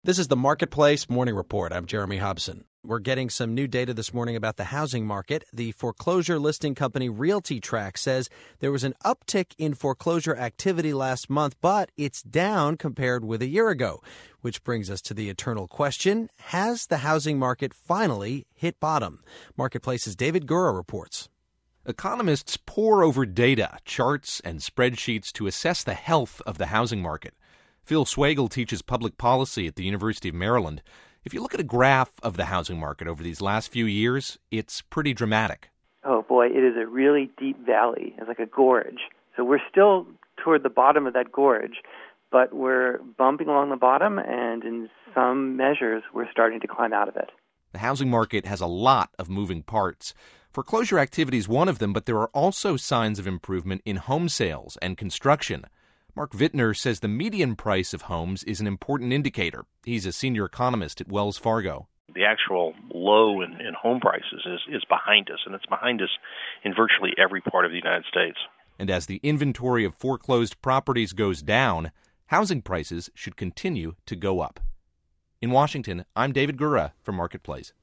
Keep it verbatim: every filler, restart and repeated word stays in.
This is the Marketplace Morning Report. I'm Jeremy Hobson. We're getting some new data this morning about the housing market. The foreclosure listing company RealtyTrac says there was an uptick in foreclosure activity last month, but it's down compared with a year ago, which brings us to the eternal question: has the housing market finally hit bottom? Marketplace's David Gura reports. Economists pore over data, charts, and spreadsheets to assess the health of the housing market. Phil Swagel teaches public policy at the University of Maryland. If you look at a graph of the housing market over these last few years, it's pretty dramatic. Oh, boy, it is a really deep valley. It's like a gorge. So we're still toward the bottom of that gorge, but we're bumping along the bottom, and in some measures, we're starting to climb out of it. The housing market has a lot of moving parts. Foreclosure activity is one of them, but there are also signs of improvement in home sales and construction. Mark Vittner says the median price of homes is an important indicator. He's a senior economist at Wells Fargo. The actual low in, in home prices is, is behind us, and it's behind us in virtually every part of the United States. And as the inventory of foreclosed properties goes down, housing prices should continue to go up. In Washington, I'm David Gura for Marketplace.